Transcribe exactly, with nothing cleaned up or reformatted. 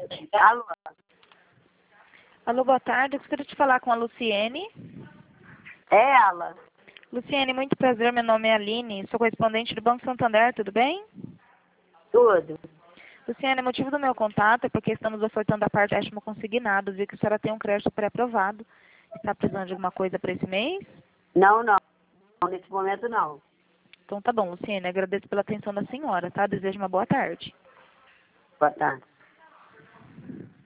Alô? Alô, boa tarde. Eu gostaria de falar com a Luciene. É ela? Luciene, muito prazer. Meu nome é Aline. Sou correspondente do Banco Santander. Tudo bem? Tudo. Luciene, o motivo do meu contato é porque estamos ofertando a parte empréstimo consignado. Vi que a senhora tem um crédito pré-aprovado. Está precisando de alguma coisa para esse mês? Não, não. Nesse momento, não. Então tá bom, Luciene. Agradeço pela atenção da senhora, tá? Desejo uma boa tarde. Boa tarde.